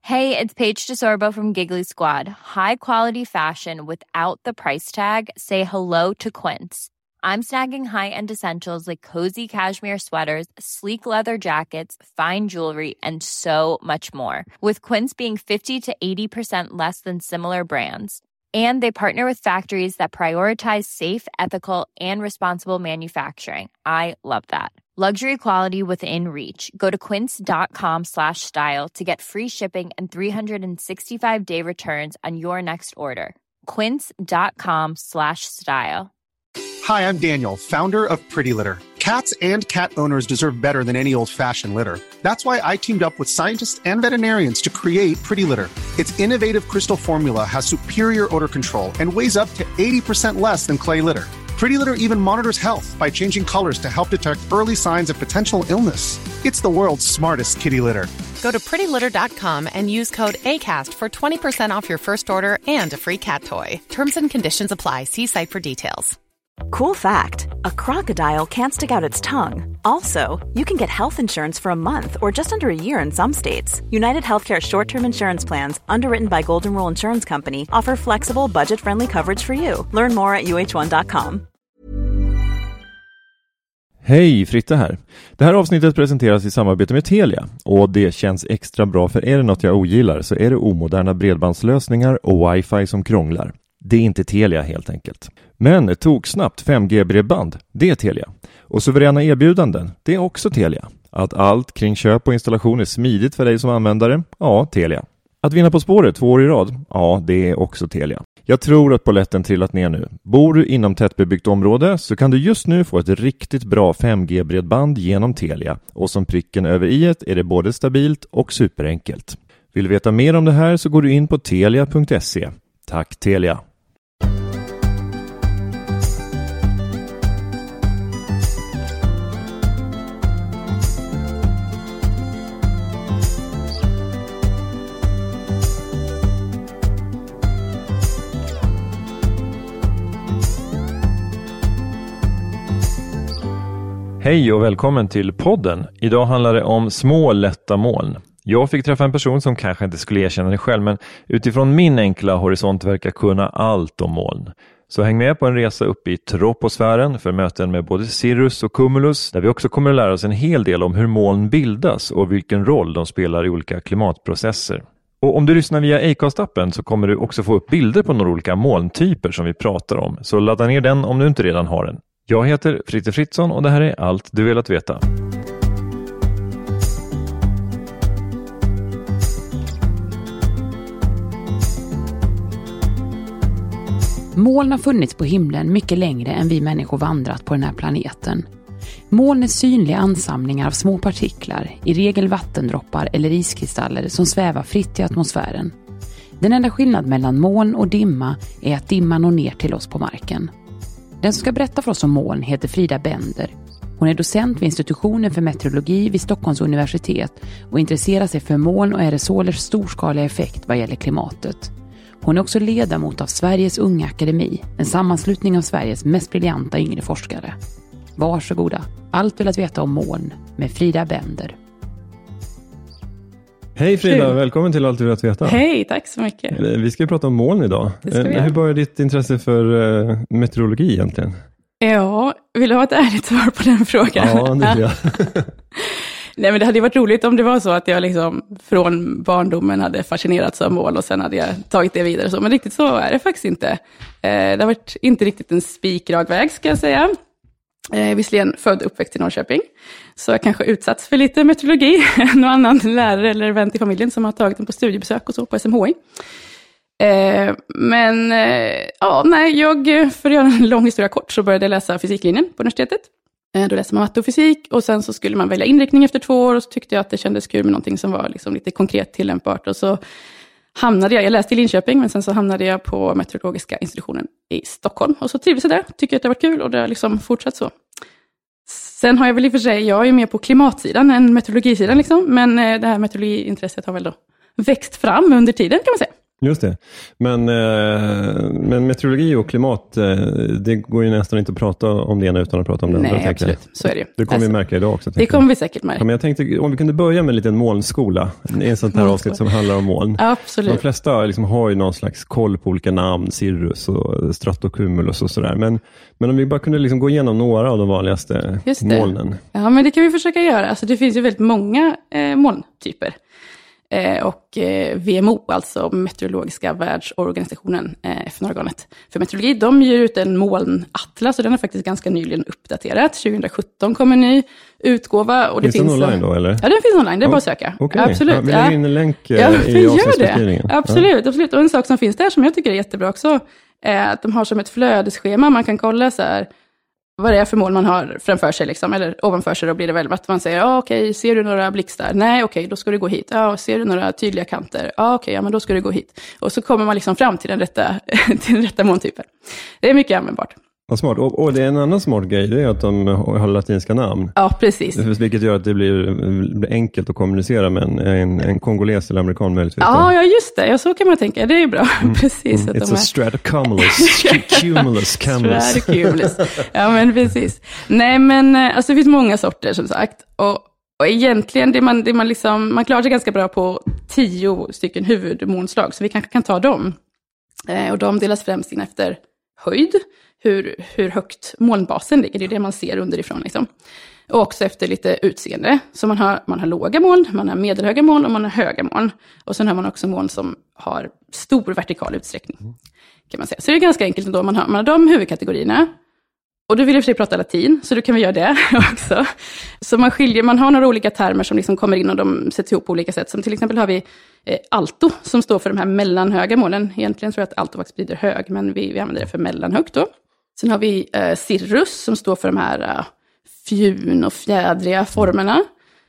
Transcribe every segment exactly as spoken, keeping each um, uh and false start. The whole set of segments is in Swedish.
Hey, it's Paige DeSorbo from Giggly Squad. High quality fashion without the price tag. Say hello to Quince. I'm snagging high-end essentials like cozy cashmere sweaters, sleek leather jackets, fine jewelry, and so much more. With Quince being fifty to eighty percent less than similar brands. And they partner with factories that prioritize safe, ethical, and responsible manufacturing. I love that. Luxury quality within reach. Go to quince.com slash style to get free shipping and three sixty-five day returns on your next order. Quince.com slash style. Hi, I'm Daniel, founder of Pretty Litter. Cats and cat owners deserve better than any old-fashioned litter. That's why I teamed up with scientists and veterinarians to create Pretty Litter. Its innovative crystal formula has superior odor control and weighs up to eighty percent less than clay litter. Pretty Litter even monitors health by changing colors to help detect early signs of potential illness. It's the world's smartest kitty litter. Go to pretty litter dot com and use code ACAST for twenty percent off your first order and a free cat toy. Terms and conditions apply. See site for details. Cool fact, a crocodile can't stick out its tongue. Also, you can get health insurance for a month or just under a year in some states. United Healthcare short-term insurance plans, underwritten by Golden Rule Insurance Company, offer flexible, budget-friendly coverage for you. Learn more at u h one dot com. Hej, Fritte här. Det här avsnittet presenteras i samarbete med Telia. Och det känns extra bra, för är det något jag ogillar så är det omoderna bredbandslösningar och wifi som krånglar. Det är inte Telia helt enkelt. Men ett tog snabbt fem G-bredband, det är Telia. Och suveräna erbjudanden, det är också Telia. Att allt kring köp och installation är smidigt för dig som användare, ja, Telia. Att vinna På spåret två år i rad, ja, det är också Telia. Jag tror att polletten trillat ner nu. Bor du inom tättbebyggt område så kan du just nu få ett riktigt bra fem G-bredband genom Telia. Och som pricken över i-et är det både stabilt och superenkelt. Vill du veta mer om det här så går du in på telia punkt se. Tack Telia! Hej och välkommen till podden. Idag handlar det om små lätta moln. Jag fick träffa en person som kanske inte skulle erkänna det själv, men utifrån min enkla horisont verkar kunna allt om moln. Så häng med på en resa upp i troposfären för möten med både Cirrus och Cumulus, där vi också kommer att lära oss en hel del om hur moln bildas och vilken roll de spelar i olika klimatprocesser. Och om du lyssnar via Acast-appen så kommer du också få upp bilder på några olika molntyper som vi pratar om. Så ladda ner den om du inte redan har den. Jag heter Fritte Fritzson och det här är allt du velat veta. Moln har funnits på himlen mycket längre än vi människor vandrat på den här planeten. Moln är synliga ansamlingar av små partiklar, i regel vattendroppar eller iskristaller som svävar fritt i atmosfären. Den enda skillnad mellan moln och dimma är att dimman når ner till oss på marken. Den som ska berätta för oss om moln heter Frida Bender. Hon är docent vid institutionen för meteorologi vid Stockholms universitet och intresserar sig för moln och aerosolers storskaliga effekt vad gäller klimatet. Hon är också ledamot av Sveriges Unga Akademi, en sammanslutning av Sveriges mest briljanta yngre forskare. Varsågoda, allt vill att veta om moln med Frida Bender. Hej Frida, välkommen till Allt du vill att veta. Hej, tack så mycket. Vi ska prata om moln idag. Hur började ditt intresse för uh, meteorologi egentligen? Ja, vill du ha ett ärligt svar på den frågan? Ja, det vill jag. Nej, men det hade ju varit roligt om det var så att jag liksom från barndomen hade fascinerats av moln och sen hade jag tagit det vidare. Så. Men riktigt så är det faktiskt inte. Eh, det har varit inte riktigt en spikrak väg, ska jag säga. Eh, visserligen född uppväxt i Norrköping. Så jag kanske utsatts för lite meteorologi. Någon annan lärare eller vän i familjen som har tagit den på studiebesök och så på S M H I. Eh, men eh, ja, nej, jag, för att göra en lång historia kort så började jag läsa fysiklinjen på universitetet. Eh, då läste man matte och fysik och sen så skulle man välja inriktning efter två år och så tyckte jag att det kändes kul med någonting som var liksom lite konkret tillämpbart. Och så hamnade jag, jag läste i Linköping men sen så hamnade jag på meteorologiska institutionen i Stockholm. Och så trivdes jag där, tycker att det var kul och det har liksom fortsatt så. Sen har jag väl i och för sig, jag är mer på klimatsidan än meteorologisidan liksom. Men det här meteorologiintresset har väl då växt fram under tiden kan man säga. Just det. Men, eh, men meteorologi och klimat, eh, det går ju nästan inte att prata om det ena utan att prata om det andra. Nej, absolut. Så är det ju. Det kommer alltså, vi märka idag också. Det kommer vi säkert märka. Ja, men jag tänkte, om vi kunde börja med en liten molnskola. Det är en sånt här avsnitt som handlar om moln. Absolut. De flesta liksom har ju någon slags koll på olika namn, Cirrus och Stratocumulus och sådär. Men, men om vi bara kunde liksom gå igenom några av de vanligaste molnen. Ja, men det kan vi försöka göra. Alltså, det finns ju väldigt många eh, molntyper. Eh, och eh, V M O, alltså Meteorologiska världsorganisationen, eh, F N-organet för meteorologi, de ger ut en molnatlas och den är faktiskt ganska nyligen uppdaterad. tjugohundrasjutton kom en ny utgåva. Och det finns, finns den online då, eller? Ja, den finns online, det är oh, bara att söka. Okay. Absolut. Ja, vi lägger in en länk eh, ja, i avsnittsbeskrivningen. Absolut, ja. absolut. Och en sak som finns där som jag tycker är jättebra också, är att de har som ett flödesschema, man kan kolla så här, vad det är för mål man har framför sig, liksom, eller ovanför sig, då blir det väl att man säger, ja okej, ser du några blixtar? Nej, okej, då ska du gå hit. Ja, ser du några tydliga kanter? Ja, okej, ja men då ska du gå hit. Och så kommer man liksom fram till den rätta, till den rätta måntypen. Det är mycket användbart. Vad smart. Och, och det är en annan smart grej, det är att de har latinska namn. Ja, precis. Vilket gör att det blir, blir enkelt att kommunicera med en, en, en kongoles eller amerikan möjligtvis. Ja, ja, just det. Ja, så kan man tänka. Det är bra. Mm. precis. Mm. Att It's de a stratocumulus. Cumulus, cumulus. Stratocumulus. Ja, men precis. Nej, men alltså det finns många sorter som sagt. Och, och egentligen, det man, det man, liksom, man klarar sig ganska bra på tio stycken huvudmånslag. Så vi kanske kan ta dem. Eh, och de delas främst in efter höjd. Hur, hur högt molnbasen ligger, det är det man ser underifrån. Liksom. Och också efter lite utseende. Så man har, man har låga moln, man har medelhöga moln och man har höga moln. Och sen har man också moln som har stor vertikal utsträckning. Kan man säga. Så det är ganska enkelt ändå, man har, man har de huvudkategorierna. Och då vill jag för sig prata latin, så då kan vi göra det också. Så man skiljer, man har några olika termer som liksom kommer in och de sätts ihop på olika sätt. Som till exempel har vi eh, alto, som står för de här mellanhöga molnen. Egentligen tror jag att alto faktiskt betyder hög, men vi, vi använder det för mellanhögt då. Sen har vi eh, cirrus, som står för de här eh, fjun- och fjädriga formerna.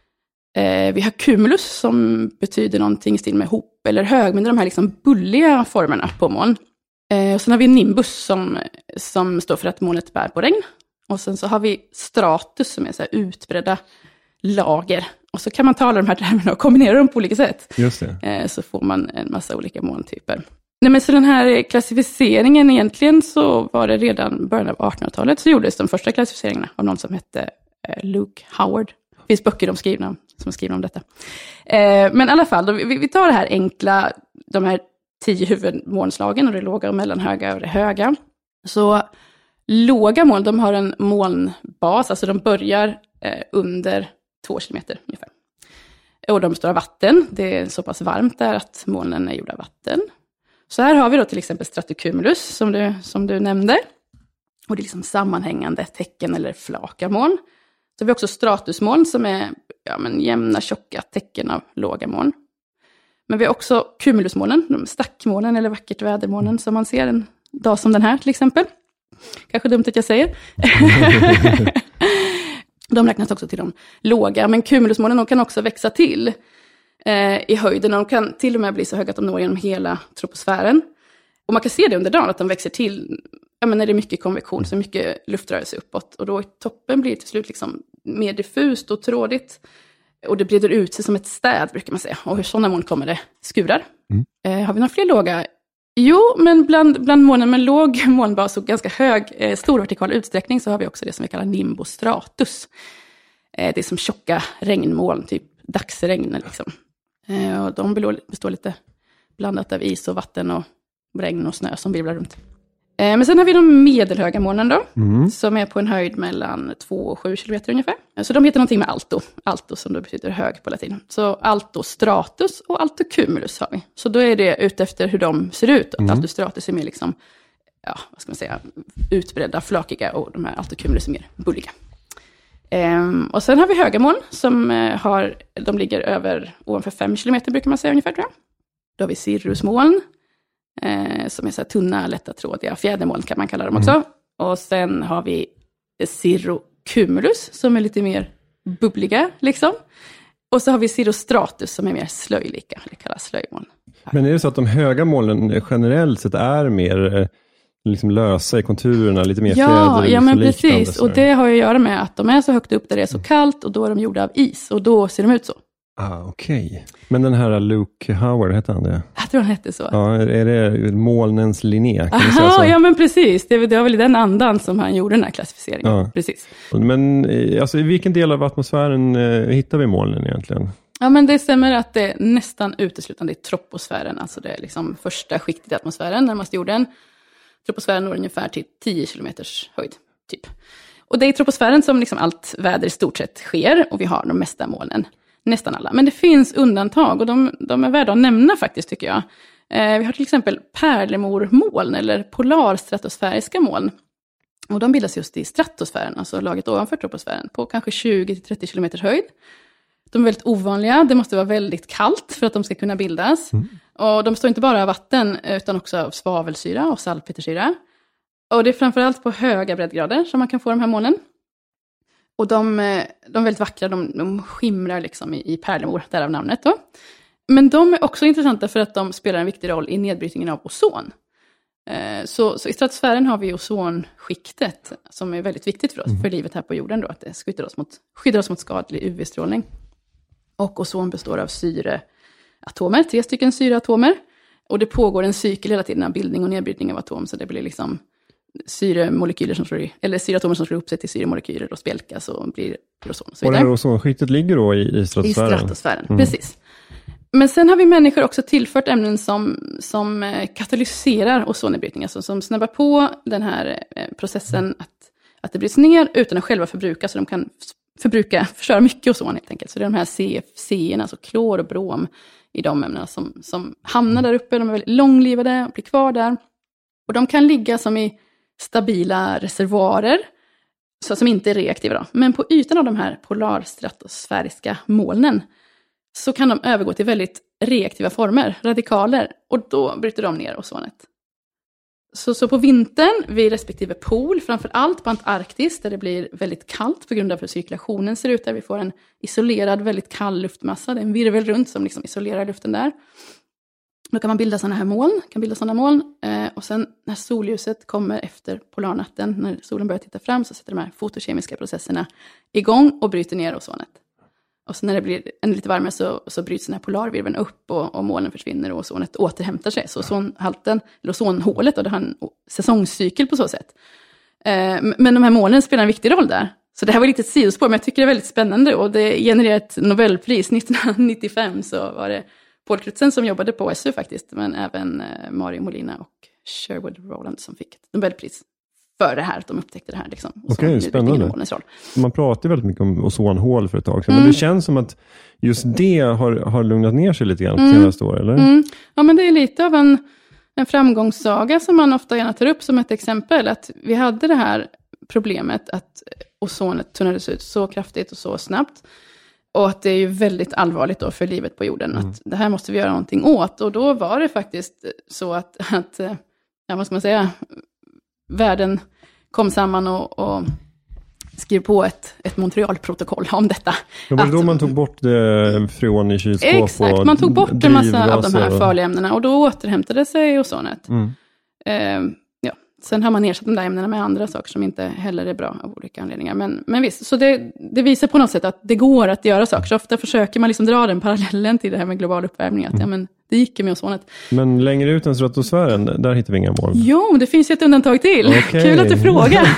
Eh, vi har cumulus, som betyder någonting i stil med hop eller hög, men det är de här liksom bulliga formerna på moln. Eh, och sen har vi nimbus som, som står för att molnet bär på regn. Och sen så har vi stratus som är så här utbredda lager. Och så kan man ta alla de här termerna och kombinera dem på olika sätt. Just det. Eh, så får man en massa olika molntyper. Nej, men så den här klassificeringen egentligen så var det redan början av artonhundratalet så gjordes de första klassificeringarna av någon som hette eh, Luke Howard. Det finns böcker de skrivna, som är skrivna om detta. Eh, men i alla fall, då, vi, vi tar det här enkla, de här tio huvudmolnslagen och det låga och mellanhöga och det höga. Så låga moln, de har en molnbas, alltså de börjar eh, under två kilometer ungefär. Och de består av vatten, det är så pass varmt där att molnen är gjorda av vatten. Så här har vi då till exempel stratocumulus som du, som du nämnde. Och det är liksom sammanhängande tecken eller flaka moln. Så har vi också stratusmoln som är ja, men jämna tjocka tecken av låga moln. Men vi har också cumulusmolnen, de stackmolnen eller vackert vädermolnen som man ser en dag som den här till exempel. Kanske dumt att jag säger. De räknas också till de låga, men cumulusmolnen de kan också växa till eh, i höjden. Och de kan till och med bli så höga att de når genom hela troposfären. Och man kan se det under dagen att de växer till ja, men när det är mycket konvektion, så mycket luftrörelse uppåt. Och då i toppen blir det till slut liksom mer diffust och trådigt. Och det breder ut sig som ett städ brukar man säga. Och hur sådana moln kommer det skurar. Mm. Eh, har vi några fler låga? Jo, men bland, bland molnen med låg molnbas och ganska hög, eh, stor vertikal utsträckning så har vi också det som vi kallar nimbostratus. Eh, det är som tjocka regnmoln, typ dagsregn. Liksom. Eh, och de består lite blandat av is och vatten och regn och snö som virvlar runt. Eh, men sen har vi de medelhöga molnen då, mm. som är på en höjd mellan två och sju kilometer ungefär. Så de heter någonting med alto, alto som då betyder hög på latin. Så altostratus och altocumulus har vi. Så då är det utefter hur de ser ut. Mm. Att altostratus är mer liksom, ja, vad ska man säga, utbredda, flakiga och de här altocumulus är mer bulliga. Um, och sen har vi höga moln som uh, har, de ligger över ovanför fem kilometer brukar man säga ungefär tror jag. Då har vi cirrusmoln. Eh, som är så här tunna, lätta, trådiga fjädermoln kan man kalla dem också. Mm. Och sen har vi cirrocumulus som är lite mer bubbliga liksom. Och så har vi cirrostratus som är mer slöjlika, det kallas slöjmoln. Men är det så att de höga molnen generellt sett är mer liksom lösa i konturerna, lite mer ja, fjäder? Ja, men precis. Och det har ju att göra med att de är så högt upp där det är så kallt och då är de gjorda av is och då ser de ut så. Ah, okej. Okay. Men den här Luke Howard, hette han det? Jag tror han hette så. Ja, är det molnens Linné? Aha, ja men precis. Det, det var väl i den andan som han gjorde den här klassificeringen. Ja. Precis. Men alltså, i vilken del av atmosfären eh, hittar vi molnen egentligen? Ja, men det stämmer att det är nästan uteslutande i troposfären. Alltså det är liksom första skiktet i atmosfären, närmast jorden. Troposfären når ungefär till tio kilometers höjd, typ. Och det är i troposfären som liksom allt väder i stort sett sker. Och vi har de mesta molnen. Nästan alla. Men det finns undantag och de, de är värda att nämna faktiskt, tycker jag. Eh, vi har till exempel pärlemormoln eller polarstratosfäriska moln. Och de bildas just i stratosfären, alltså laget ovanför troposfären, på kanske tjugo till trettio kilometers höjd. De är väldigt ovanliga, det måste vara väldigt kallt för att de ska kunna bildas. Mm. Och de består inte bara av vatten utan också av svavelsyra och salpetersyra. Och det är framförallt på höga breddgrader som man kan få de här molnen. Och de, de är väldigt vackra, de, de skimrar liksom i, i pärlemor, därav namnet då. Men de är också intressanta för att de spelar en viktig roll i nedbrytningen av ozon. Eh, så, så i stratosfären har vi ozonskiktet som är väldigt viktigt för oss, mm. för livet här på jorden då, att det skyddar oss mot, skyddar oss mot skadlig U V-strålning. Och ozon består av syreatomer, tre stycken syreatomer. Och det pågår en cykel hela tiden av bildning och nedbrytning av atom, så det blir liksom syremolekyler som slår i, eller syreatomer som slår ihop sig till syremolekyler och spjälkas och blir ozon. Och, så och det här ozonskiktet ligger då i, i stratosfären? I stratosfären, mm. precis. Men sen har vi människor också tillfört ämnen som, som katalyserar ozonnedbrytning, alltså som snabbar på den här processen att, att det bryts ner utan att själva förbruka, så de kan förbruka, förstöra mycket ozon helt enkelt. Så det är de här C F C-erna, alltså klor och brom i de ämnena som, som hamnar där uppe. De är väldigt långlivade och blir kvar där. Och de kan ligga som i stabila reservoarer, så som inte är reaktiva då. Men på ytan av de här polarstratosfäriska molnen så kan de övergå till väldigt reaktiva former, radikaler, och då bryter de ner ozonet. Så, så på vintern vid respektive pol, framför allt på Antarktis där det blir väldigt kallt på grund av hur cirkulationen ser ut där. Vi får en isolerad, väldigt kall luftmassa, det är en virvel runt som liksom isolerar luften där. Då kan man bilda sådana här moln, kan bilda sådana moln. Eh, och sen när solljuset kommer efter polarnatten, när solen börjar titta fram, så sätter de här fotokemiska processerna igång och bryter ner ozonet. Och sen när det blir ännu lite varmare så, så bryts den här polarvirveln upp och, och molnen försvinner och ozonet återhämtar sig. Så ozonhalten, eller ozonhålet, då, det har en säsongscykel på så sätt. Eh, men de här molnen spelar en viktig roll där. Så det här var lite ett sidospår, men jag tycker det är väldigt spännande. Och det genererade ett Nobelpris nittonhundranitttiofem, så var det Paul Crutzen som jobbade på S U faktiskt, men även eh, Mario Molina och Sherwood Rowland som fick ett Nobelpris för det här, att de upptäckte det här. Liksom, Okej, okay, spännande. Man pratar väldigt mycket om ozonhål för ett tag sedan, mm. men det känns som att just det har, har lugnat ner sig lite grann på mm. senaste år, eller? Mm. Ja, men det är lite av en, en framgångssaga som man ofta gärna tar upp som ett exempel, att vi hade det här problemet att ozonet tunnades ut så kraftigt och så snabbt. Och att det är ju väldigt allvarligt då för livet på jorden. Mm. Att det här måste vi göra någonting åt. Och då var det faktiskt så att, att ja, vad ska man säga, världen kom samman och, och skrev på ett, ett Montrealprotokoll om detta. Det var att, då man tog bort det från i kylskåp. Exakt, man tog bort en massa av de här farliga ämnena. Och då återhämtade sig ozonet. Mm. Eh, ja. Sen har man ersatt de där ämnena med andra saker som inte heller är bra av olika anledningar. Men, men visst, så det, det visar på något sätt att det går att göra saker. Så ofta försöker man liksom dra den parallellen till det här med global uppvärmning. Att mm. ja, men det gick ju med ozonet. Men längre ut än stratosfären, där hittar vi inga moln. Jo, det finns ju ett undantag till. Okay. Kul att du frågar.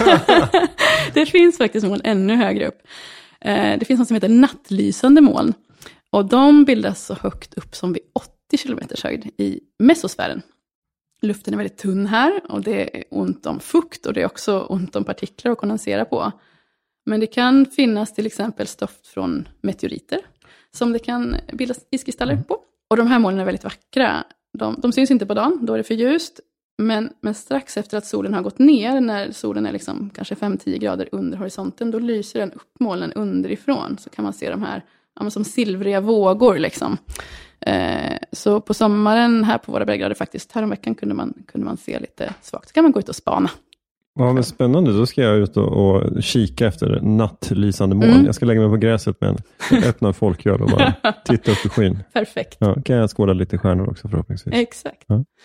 Det finns faktiskt moln ännu högre upp. Det finns något som heter nattlysande moln. Och de bildas så högt upp som vid åttio kilometers höjd i mesosfären. Luften är väldigt tunn här och det är ont om fukt och det är också ont om partiklar att kondensera på. Men det kan finnas till exempel stoft från meteoriter som det kan bildas iskristaller på. Och de här molnen är väldigt vackra. De, de syns inte på dagen, då är det för ljust. Men, men strax efter att solen har gått ner, när solen är liksom kanske fem till tio grader under horisonten, då lyser den upp molnen underifrån. Så kan man se de här ja, som silvriga vågor liksom. Eh, så på sommaren här på våra breddgrader faktiskt, häromveckan kunde man, kunde man se lite svagt. Så kan man gå ut och spana. Ja, men spännande. Då ska jag ut och, och kika efter nattlysande moln. Mm. Jag ska lägga mig på gräset med en öppna folköl och bara titta upp i skyn. Perfekt. Ja, kan jag skåda lite stjärnor också förhoppningsvis. Exakt. Ja.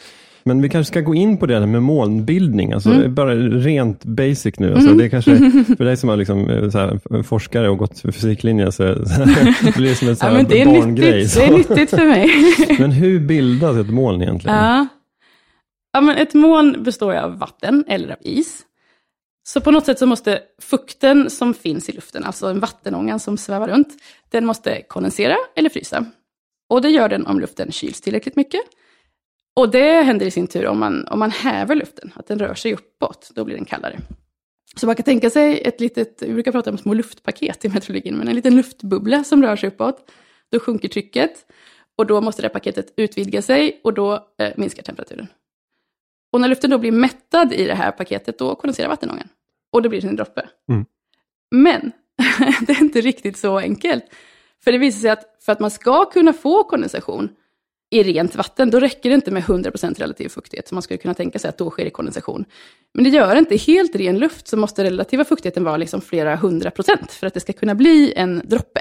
Men vi kanske ska gå in på det här med molnbildning. Alltså Mm. bara rent basic nu. Alltså, Mm. det är kanske för dig som är liksom, så här, forskare och gått för fysiklinjen så, så blir det som en så här Ja, men det är barngrej. nyttigt, Så. det är nyttigt för mig. Men hur bildas ett moln egentligen? Ja. Ja, men ett moln består av vatten eller av is. Så på något sätt så måste fukten som finns i luften, alltså en vattenånga som svävar runt, den måste kondensera eller frysa. Och det gör den om luften kyls tillräckligt mycket. Och det händer i sin tur om man, om man häver luften, att den rör sig uppåt, då blir den kallare. Så man kan tänka sig ett litet, vi brukar prata om små luftpaket i meteorologin, men en liten luftbubbla som rör sig uppåt, då sjunker trycket och då måste det paketet utvidga sig och då eh, minskar temperaturen. Och när luften då blir mättad i det här paketet, då kondenserar vattenångan. Och då blir det en droppe. Mm. Men det är inte riktigt så enkelt. För det visar sig att för att man ska kunna få kondensation i rent vatten, då räcker det inte med hundra procent relativ fuktighet. Så man skulle kunna tänka sig att då sker det kondensation. Men det gör inte. Helt ren luft så måste relativa fuktigheten vara liksom flera hundra procent för att det ska kunna bli en droppe.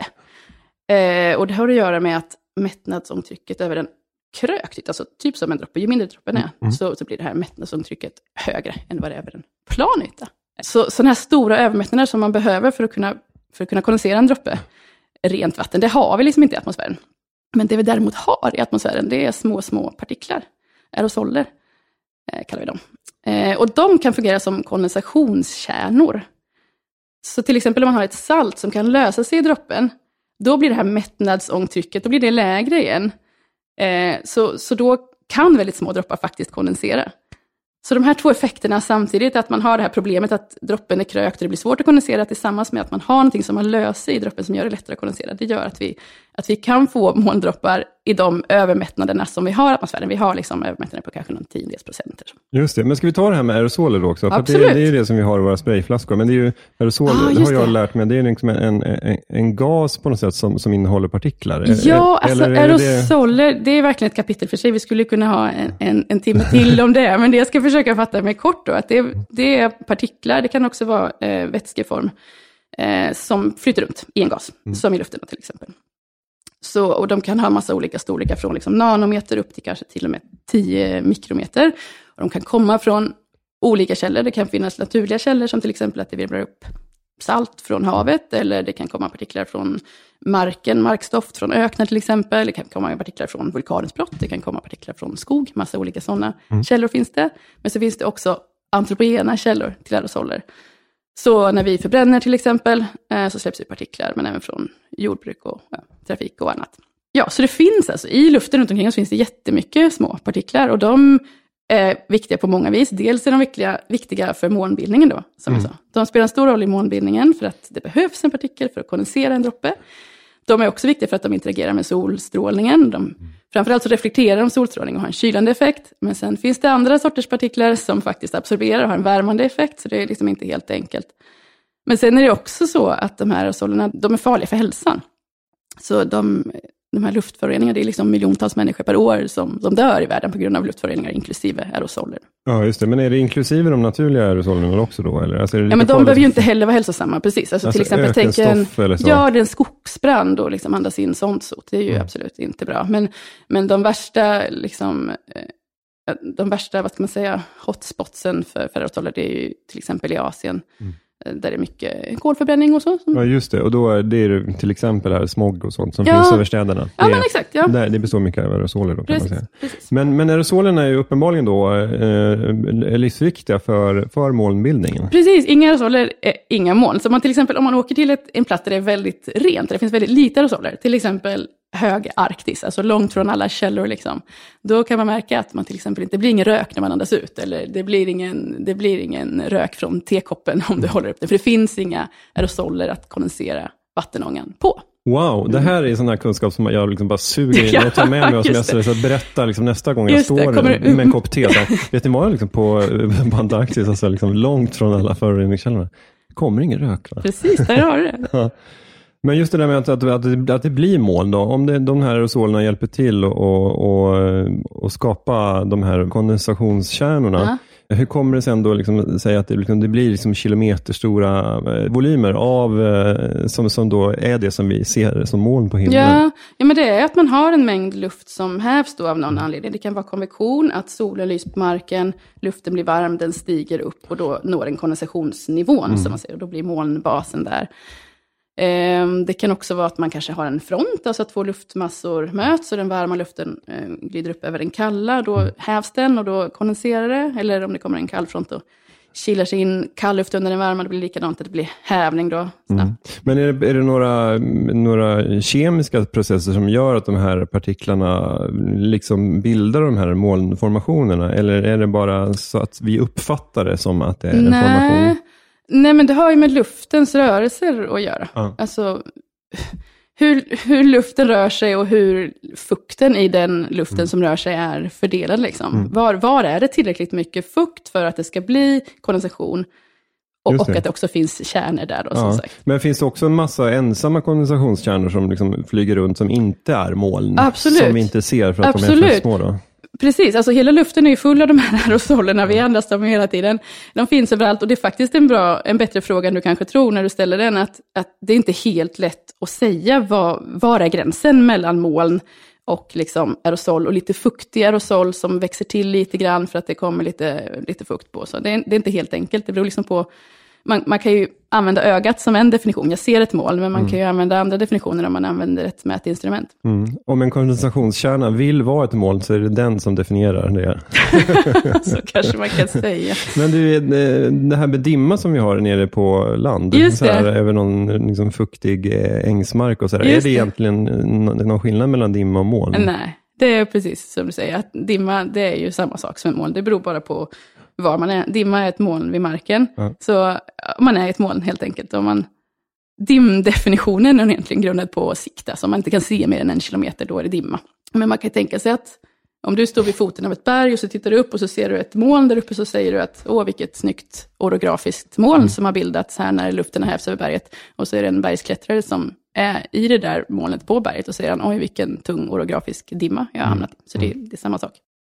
Eh, och det har att göra med att mättnadsomtrycket över en krökt, alltså typ som en droppe, ju mindre droppen är, Mm. så, så blir det här mättnadsomtrycket högre än vad det är över en plan yta. Så sådana här stora övermättnader som man behöver för att kunna, för att kunna kondensera en droppe rent vatten, det har vi liksom inte i atmosfären. Men det vi däremot har i atmosfären, det är små, små partiklar, aerosoler eh, kallar vi dem. Eh, och de kan fungera som kondensationskärnor. Så till exempel om man har ett salt som kan lösa sig i droppen, då blir det här mättnadsångtrycket, då blir det lägre igen. Eh, så, så då kan väldigt små droppar faktiskt kondensera. Så de här två effekterna samtidigt, att man har det här problemet att droppen är krökt och det blir svårt att kondensera, tillsammans med att man har någonting som man löser i droppen som gör det lättare att kondensera, det gör att vi, att vi kan få molndroppar i de övermättnaderna som vi har i atmosfären. Vi har liksom övermättnader på kanske någon tiondels procent. Just det, men ska vi ta det här med aerosoler då också? För Absolut. det, det är ju det som vi har i våra sprayflaskor, men det är ju aerosoler, Ah, det just har jag det. lärt mig, det är liksom en, en, en gas på något sätt som, som innehåller partiklar. Ja, alltså Eller är det det? aerosoler, det är verkligen ett kapitel för sig. Vi skulle kunna ha en, en, en timme till om det, men det jag ska försöka fatta mig kort då, att det, det är partiklar, det kan också vara eh, vätskeform, eh, som flyter runt i en gas, Mm. som i luften till exempel. Så, och de kan ha massa olika storlekar, från liksom nanometer upp till kanske till och med tio mikrometer. Och de kan komma från olika källor. Det kan finnas naturliga källor som till exempel att det virvlar upp salt från havet, eller det kan komma partiklar från marken, markstoft från öknar till exempel. Det kan komma partiklar från vulkanutbrott, det kan komma partiklar från skog, massa olika sådana Mm. källor finns det. Men så finns det också antropogena källor till aerosoler. Så när vi förbränner till exempel eh, så släpps det partiklar, men även från jordbruk och ja, trafik och annat. Ja, så det finns alltså i luften runt omkring oss finns det jättemycket små partiklar, och de är viktiga på många vis. Dels är de viktiga, viktiga för molnbildningen då, som Mm. jag sa. De spelar en stor roll i molnbildningen för att det behövs en partikel för att kondensera en droppe. De är också viktiga för att de interagerar med solstrålningen. De, framförallt så reflekterar de solstrålning och har en kylande effekt. Men sen finns det andra sorters partiklar som faktiskt absorberar och har en värmande effekt. Så det är liksom inte helt enkelt. Men sen är det också så att de här aerosolerna, de är farliga för hälsan. Så de, de här luftföroreningarna, det är liksom miljontals människor per år som, som dör i världen på grund av luftföroreningar, inklusive aerosoler. Ja, just det. Men är det inklusive de naturliga aerosolerna också då? Eller? Alltså, är det Ja, men lika de farligt? behöver ju inte heller vara hälsosamma, precis. Alltså, Alltså, till exempel, tänk en, ökenstoff eller så? ja, det är en skogsbrand och liksom andas in sånt sot. Det är ju Mm. absolut inte bra. Men, men de värsta, liksom, eh, de värsta, vad ska man säga, hotspotsen för, för aerosoler, det är ju till exempel i Asien. Mm. eh, Där det är mycket kolförbränning och så. Ja, just det. Och då är det är till exempel här smog och sånt som Ja. finns över städerna. Ja, det, men exakt, ja. där, det består mycket av aerosoler då, kan Precis, man säga. precis. Men, men aerosolerna är ju uppenbarligen då eh, livsviktiga för, för molnbildningen. Precis, inga aerosoler är inga moln. Så om man till exempel, om man åker till ett, en plats där det är väldigt rent, där det finns väldigt lite aerosoler, till exempel hög Arktis, alltså långt från alla källor liksom, då kan man märka att man till exempel inte blir ingen rök när man andas ut, eller det blir ingen, det blir ingen rök från tekoppen om du håller upp det, för det finns inga aerosoler att kondensera vattenångan på. Wow, det här är sån här kunskap som jag liksom bara suger in Ja, och tar med mig och som jag just det. så berättar liksom nästa gång jag Just det, står kommer du- med en kopp te. Så, vet ni vad, liksom på, på Antarktis, alltså liksom långt från alla föroreningskällorna. Det kommer ingen rök, va? Precis, där har du det. Ja. Men just det där med att, att, att, det, att det blir moln då, om det, de här aerosolerna hjälper till och, och, och, och skapa de här kondensationskärnorna, Hur kommer det sen då liksom säga att det, liksom, det blir liksom kilometerstora volymer av som, som då är det som vi ser som moln på himlen? Ja, ja, men det är att man har en mängd luft som hävs då av någon anledning. Det kan vara konvektion, att solen lyser på marken, luften blir varm, den stiger upp och då når en kondensationsnivån mm. som man säger. Och då blir molnbasen där. Det kan också vara att man kanske har en front, alltså att två luftmassor möts och den varma luften glider upp över den kalla. Då hävs den och då kondenserar det. Eller om det kommer en kall front och kilar sig in kall luft under den varma, det blir likadant, att det blir hävning då. Mm. Men är det, är det några, några kemiska processer som gör att de här partiklarna liksom bildar de här molnformationerna? Eller är det bara så att vi uppfattar det som att det är en Nej. formation? Nej, men det har ju med luftens rörelser att göra. Ja. Alltså hur, hur luften rör sig och hur fukten i den luften mm. som rör sig är fördelad. Liksom. Mm. Var, var är det tillräckligt mycket fukt för att det ska bli kondensation? Och, och att det också finns kärnor där. Då, ja. som sagt. Men finns det också en massa ensamma kondensationskärnor som liksom flyger runt som inte är moln? Absolut. Som vi inte ser för att Absolut. de är för små då? Precis, alltså hela luften är ju full av de här aerosolerna, vi andas dem hela tiden. De finns överallt och det är faktiskt en, bra, en bättre fråga än du kanske tror när du ställer den, att, att det är inte helt lätt att säga vad, var är gränsen mellan moln och liksom aerosol och lite fuktig aerosol som växer till lite grann för att det kommer lite, lite fukt på. Så det är, det är inte helt enkelt, det beror liksom på. Man, man kan ju använda ögat som en definition. Jag ser ett moln, men man mm. kan ju använda andra definitioner om man använder ett mätinstrument. Mm. Om en kondensationskärna vill vara ett moln så är det den som definierar det. Så kanske man kan säga. Men du, det här med dimma som vi har nere på land, Just så här, det. över någon liksom, fuktig ängsmark och så här. Är det, det egentligen någon skillnad mellan dimma och moln? Nej, det är precis som du säger. Att dimma, det är ju samma sak som ett moln. Det beror bara på var man är. Dimma är ett moln vid marken. Ja. Så man är ett moln helt enkelt. Om man, dimdefinitionen är egentligen grundad på sikt. Alltså om man inte kan se mer än en kilometer, då är det dimma. Men man kan tänka sig att om du står vid foten av ett berg och så tittar du upp och så ser du ett moln där uppe, så säger du att åh, vilket snyggt orografiskt moln mm. som har bildats här när luften har hävts över berget. Och så är det en bergsklättrare som är i det där molnet på berget och säger han, oj vilken tung orografisk dimma jag har hamnat i. Så det, det är samma sak.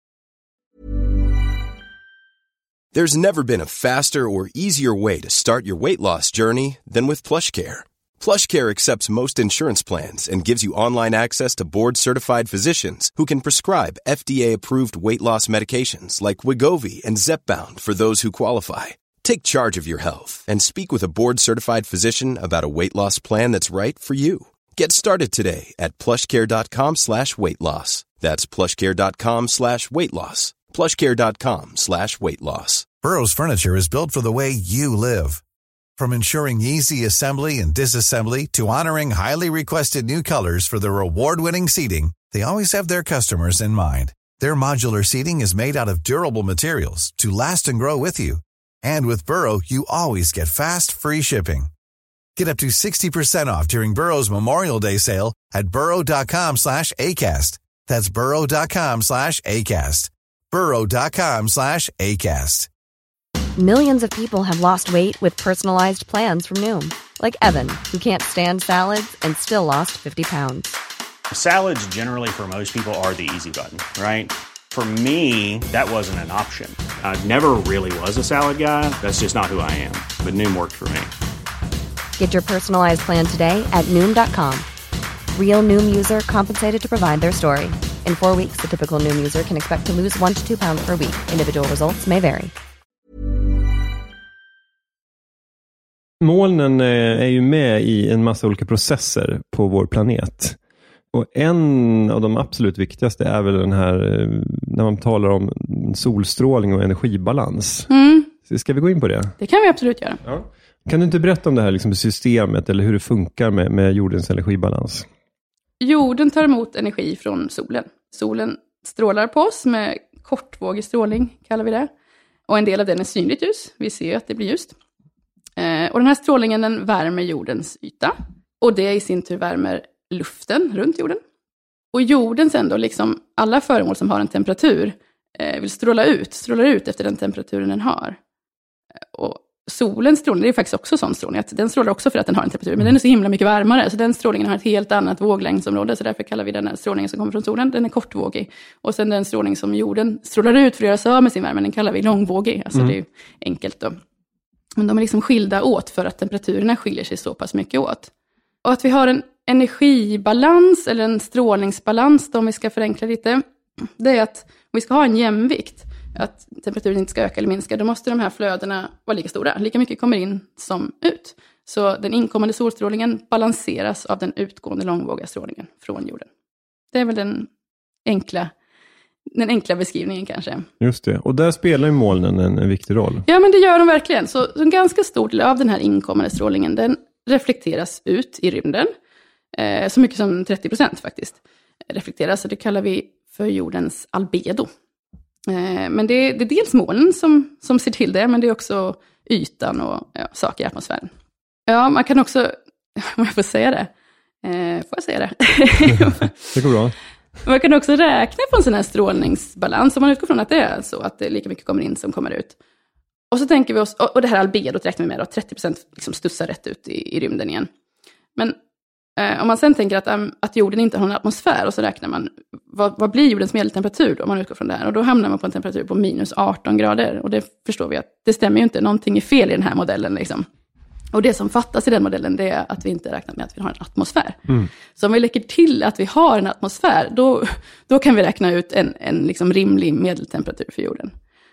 There's never been a faster or easier way to start your weight loss journey than with PlushCare. PlushCare accepts most insurance plans and gives you online access to board-certified physicians who can prescribe F D A-approved weight loss medications like Wegovy and Zepbound for those who qualify. Take charge of your health and speak with a board-certified physician about a weight loss plan that's right for you. Get started today at plushcare.com slash weight loss. That's plushcare.com slash weight loss. plushcare.com slash weight loss. Burrow's furniture is built for the way you live. From ensuring easy assembly and disassembly to honoring highly requested new colors for their award-winning seating, they always have their customers in mind. Their modular seating is made out of durable materials to last and grow with you. And with Burrow, you always get fast, free shipping. Get up to sixty percent off during Burrow's Memorial Day sale at burrow.com slash ACAST. That's burrow.com slash ACAST. burrow.com slash ACAST. Millions of people have lost weight with personalized plans from Noom. Like Evan, who can't stand salads and still lost fifty pounds. Salads generally for most people are the easy button, right? For me, that wasn't an option. I never really was a salad guy. That's just not who I am. But Noom worked for me. Get your personalized plan today at Noom dot com. Real Noom user compensated to provide their story. In four weeks, the typical Noom user can expect to lose one to two pounds per week. Individual results may vary. Molnen är ju med i en massa olika processer på vår planet. Och en av de absolut viktigaste är väl den här, när man talar om solstrålning och energibalans. Mm. Ska vi gå in på det? Det kan vi absolut göra. Ja. Kan du inte berätta om det här liksom systemet eller hur det funkar med, med jordens energibalans? Jorden tar emot energi från solen. Solen strålar på oss med kortvågig strålning, kallar vi det. Och en del av den är synligt ljus. Vi ser ju att det blir ljust. Eh, och den här strålningen, den värmer jordens yta. Och det i sin tur värmer luften runt jorden. Och jorden sen då, liksom alla föremål som har en temperatur, eh, vill stråla ut, strålar ut efter den temperaturen den har. Och solens strålning, det är faktiskt också sån strålning, att den strålar också för att den har en temperatur, men den är så himla mycket varmare, så den strålningen har ett helt annat våglängdsområde, så därför kallar vi den här strålningen som kommer från solen, den är kortvågig. Och sen den strålning som jorden strålar ut för att göra sig av med sin värme, den kallar vi långvågig, alltså mm. det är ju enkelt då. Men de är liksom skilda åt för att temperaturerna skiljer sig så pass mycket åt. Och att vi har en energibalans, eller en strålningsbalans då, om vi ska förenkla lite, det är att om vi ska ha en jämvikt, att temperaturen inte ska öka eller minska, då måste de här flödena vara lika stora. Lika mycket kommer in som ut. Så den inkommande solstrålningen balanseras av den utgående långvågiga strålningen från jorden. Det är väl den enkla, den enkla beskrivningen kanske. Just det. Och där spelar ju molnen en, en viktig roll. Ja, men det gör de verkligen. Så, så en ganska stor del av den här inkommande strålningen, den reflekteras ut i rymden. Eh, så mycket som trettio procent faktiskt reflekteras. Så det kallar vi för jordens albedo. Men det är, det är dels molnen som, som ser till det, men det är också ytan och ja, saker i atmosfären. Ja, man kan också, om jag får säga det, eh, får jag säga det? Det går bra. Man kan också räkna på en sån här strålningsbalans, om man utgår från att det är så, att det lika mycket kommer in som kommer ut. Och så tänker vi oss, och det här albedot räknar vi med då, trettio procent liksom stussar rätt ut i, i rymden igen. Men eh, om man sen tänker att, um, att jorden inte har någon atmosfär, och så räknar man, vad, vad blir jordens medeltemperatur då, om man utgår från det här? Och då hamnar man på en temperatur på minus arton grader. Och det förstår vi att det stämmer ju inte, någonting är fel i den här modellen liksom. Och det som fattas i den modellen, det är att vi inte räknar med att vi har en atmosfär. Mm. Så om vi lägger till att vi har en atmosfär, då, då kan vi räkna ut en, en liksom rimlig medeltemperatur för jorden.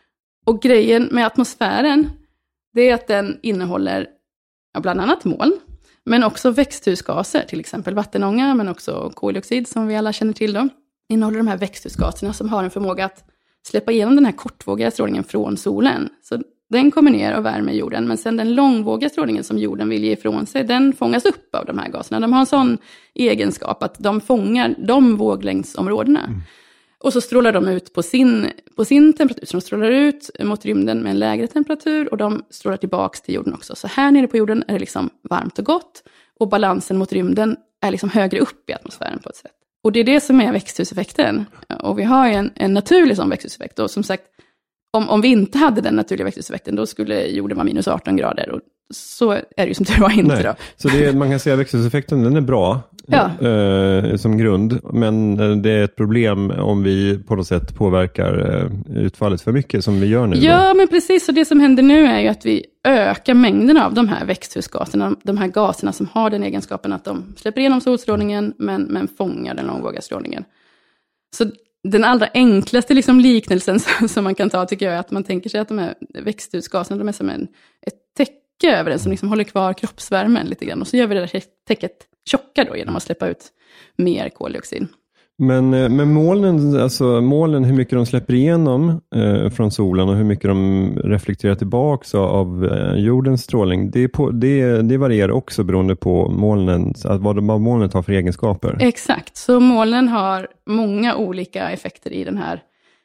Och grejen med atmosfären, det är att den innehåller ja, bland annat moln, men också växthusgaser, till exempel vattenånga, men också koldioxid som vi alla känner till då. Innehåller de här växthusgaserna som har en förmåga att släppa igenom den här kortvågiga strålningen från solen. Så den kommer ner och värmer jorden, men sen den långvågiga strålningen som jorden vill ge ifrån sig, den fångas upp av de här gaserna. De har en sån egenskap att de fångar de våglängdsområdena. Mm. Och så strålar de ut på sin, på sin temperatur. Så de strålar ut mot rymden med en lägre temperatur, och de strålar tillbaka till jorden också. Så här nere på jorden är det liksom varmt och gott, och balansen mot rymden är liksom högre upp i atmosfären på ett sätt. Och det är det som är växthuseffekten. Och vi har ju en, en naturlig sån växthuseffekt. Och som sagt, om, om vi inte hade den naturliga växthuseffekten, då skulle jorden vara minus arton grader. Och så är det ju som det var inte. Nej. Då. Så det är, man kan säga att växthuseffekten, den är bra ja. eh, som grund. Men det är ett problem om vi på något sätt påverkar eh, utfallet för mycket som vi gör nu. Ja, då. Men precis. Och det som händer nu är ju att vi ökar mängden av de här växthusgaserna. De här gaserna som har den egenskapen att de släpper igenom solstrålningen, men, men fångar den långvågiga strålningen. Så den allra enklaste liksom liknelsen som man kan ta, tycker jag, är att man tänker sig att de här växthusgaserna, de är som en, ett täcke över den som liksom håller kvar kroppsvärmen lite grann. Och så gör vi det där täcket tjockare då genom att släppa ut mer koldioxid. Men, men molnen, alltså molnen, hur mycket de släpper igenom eh, från solen och hur mycket de reflekterar tillbaka av eh, jordens strålning, det, på, det, det varierar också beroende på molnen, att vad, vad molnet har för egenskaper. Exakt, så molnen har många olika effekter i den här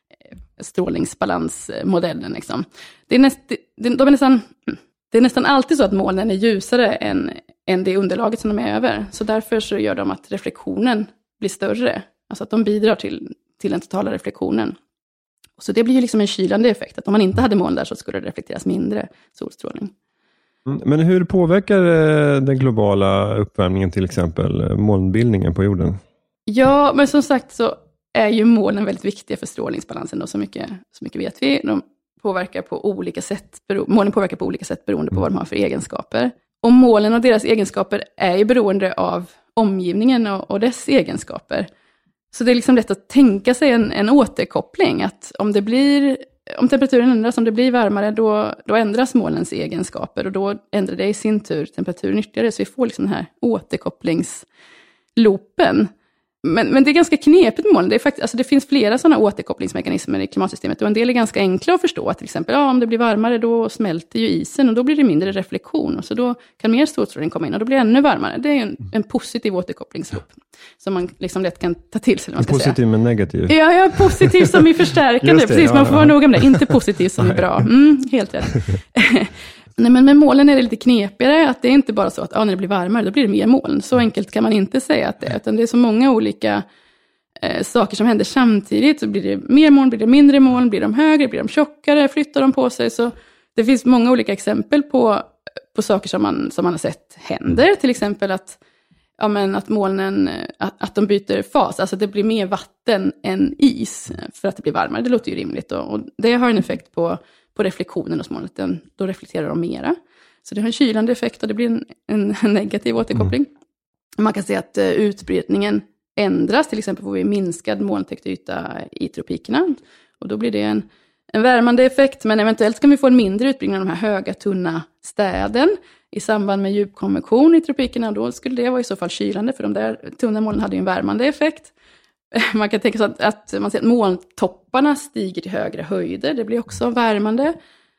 strålningsbalansmodellen. Liksom. Det, är näst, det, de är nästan, det är nästan alltid så att molnen är ljusare än, än det underlaget som de är över. Så därför så gör de att reflektionen blir större. Alltså att de bidrar till, till den totala reflektionen. Så det blir ju liksom en kylande effekt. Att om man inte hade moln där så skulle det reflekteras mindre solstrålning. Men hur påverkar den globala uppvärmningen till exempel molnbildningen på jorden? Ja, men som sagt så är ju molnen väldigt viktiga för strålningsbalansen. Då, så, mycket, så mycket vet vi. De påverkar på olika sätt, bero, molnen påverkar på olika sätt beroende på vad de har för egenskaper. Och molnen och deras egenskaper är ju beroende av omgivningen och, och dess egenskaper. Så det är liksom lätt att tänka sig en, en återkoppling. Att om, det blir, om temperaturen ändras, om det blir varmare, då, då ändras molnens egenskaper. Och då ändrar det i sin tur temperaturen ytterligare. Så vi får liksom den här återkopplingsloopen. Men, men det är ganska knepigt med moln. Det, är fakt- alltså det finns flera sådana återkopplingsmekanismer i klimatsystemet. Och en del är ganska enkla att förstå. Att till exempel ja, om det blir varmare, då smälter ju isen. Och då blir det mindre reflektion. Och så då kan mer solstrålning komma in. Och då blir det ännu varmare. Det är en, en positiv återkopplingsloop. Som man liksom lätt kan ta till sig. Man ska positiv säga. Men negativ. Ja, ja, positiv som är förstärkande. Det, precis, ja, man får ja. vara noga med det. Inte positiv som är bra. Mm, helt rätt. Nej, men med molnen är det lite knepigare. Att det är inte bara så att ja, när det blir varmare, då blir det mer moln. Så enkelt kan man inte säga att det är. Utan det är så många olika eh, saker som händer samtidigt. Så blir det mer moln, blir det mindre moln, blir de högre, blir de tjockare, flyttar de på sig. Så det finns många olika exempel på, på saker som man, som man har sett händer. Till exempel att, ja, men att molnen att, att de byter fas. Alltså det blir mer vatten än is för att det blir varmare. Det låter ju rimligt. Och, och det har en effekt på, på reflektionen hos molnet. Den, då reflekterar de mera. Så det har en kylande effekt och det blir en, en, en negativ återkoppling. Mm. Man kan se att uh, utbredningen ändras. Till exempel får vi minskad molntäckt yta i tropikerna. Och då blir det en, en värmande effekt. Men eventuellt kan vi få en mindre utbyggnad av de här höga, tunna städen. I samband med djupkonvektion i tropikerna. Då skulle det vara i så fall kylande. För de där tunna molnen hade ju en värmande effekt. Man kan tänka sig att, att man ser att molntopparna stiger till högre höjder. Det blir också värmande.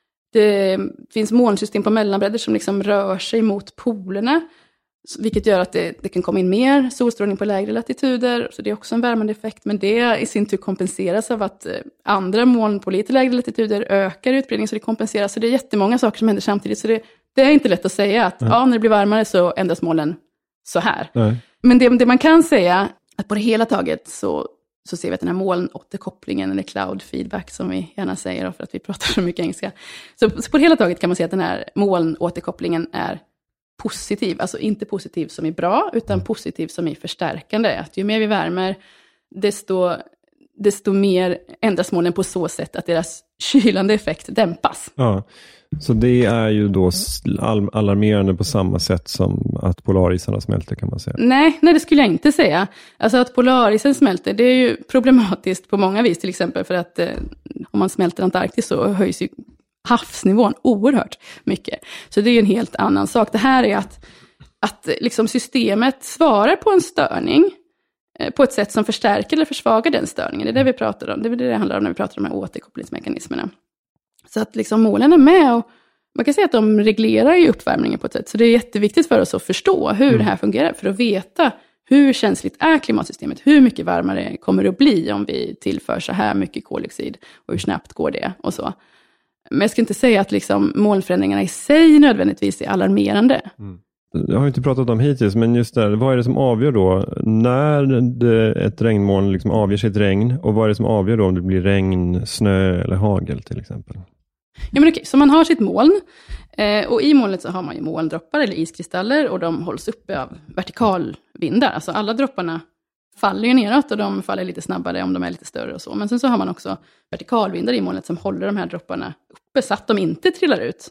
Det finns molnsystem på mellanbredder som liksom rör sig mot polerna. Vilket gör att det, det kan komma in mer solstrålning på lägre latituder. Så det är också en värmande effekt. Men det i sin tur kompenseras av att andra moln på lite lägre latituder ökar utbredning. Så det kompenseras. Så det är jättemånga saker som händer samtidigt. Så det, det är inte lätt att säga att ja, när det blir varmare så ändras molnen så här. Nej. Men det, det man kan säga att på det hela taget så, så ser vi att den här molnåterkopplingen eller cloud feedback som vi gärna säger för att vi pratar så mycket engelska. Så, så på det hela taget kan man säga att den här molnåterkopplingen är positiv. Alltså inte positiv som är bra utan positiv som är förstärkande. Att ju mer vi värmer desto, desto mer ändras molnen på så sätt att deras kylande effekt dämpas. Ja. Så det är ju då alarmerande på samma sätt som att polarisarna smälter, kan man säga? Nej, nej, det skulle jag inte säga. Alltså att polarisen smälter, det är ju problematiskt på många vis. Till exempel för att eh, om man smälter Antarktis så höjs ju havsnivån oerhört mycket. Så det är ju en helt annan sak. Det här är att, att liksom systemet svarar på en störning eh, på ett sätt som förstärker eller försvagar den störningen. Det är det vi pratar om. Det är det det handlar om när vi pratar om de här återkopplingsmekanismerna. Så att liksom molnen är med och man kan säga att de reglerar ju uppvärmningen på ett sätt. Så det är jätteviktigt för oss att förstå hur mm. det här fungerar. För att veta hur känsligt är klimatsystemet. Hur mycket varmare kommer det att bli om vi tillför så här mycket koldioxid. Och hur snabbt går det och så. Men jag ska inte säga att liksom molnförändringarna i sig nödvändigtvis är alarmerande. Mm. Jag har inte pratat om hittills, men just där, vad är det som avgör då när det, ett regnmoln liksom avger sitt regn och vad är det som avgör då om det blir regn, snö eller hagel till exempel? Ja, men okej, så man har sitt moln eh, och i molnet så har man ju molndroppar eller iskristaller och de hålls uppe av vertikalvindar. Alltså alla dropparna faller ju neråt och de faller lite snabbare om de är lite större och så. Men sen så har man också vertikalvindar i molnet som håller de här dropparna uppe så att de inte trillar ut.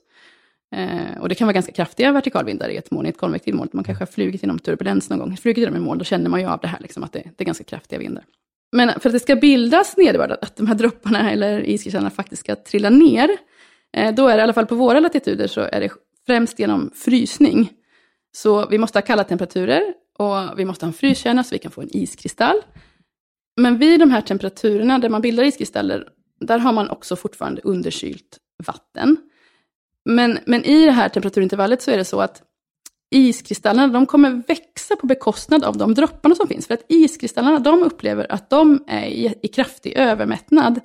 Eh, och det kan vara ganska kraftiga vertikalvindar i ett moln, i ett konvektivt moln. Man kanske har flugit genom turbulens någon gång. Flugit genom ett moln, då känner man ju av det här, liksom, att det, det är ganska kraftiga vindar. Men för att det ska bildas nederbörd, att de här dropparna eller iskristallerna faktiskt ska trilla ner, eh, då är det i alla fall på våra latituder så är det främst genom frysning. Så vi måste ha kalla temperaturer och vi måste ha en fryskärna så vi kan få en iskristall. Men vid de här temperaturerna där man bildar iskristaller, där har man också fortfarande underkylt vatten. Men, men i det här temperaturintervallet så är det så att iskristallerna, de kommer växa på bekostnad av de dropparna som finns. För att iskristallerna, de upplever att de är i, i kraftig övermättnad.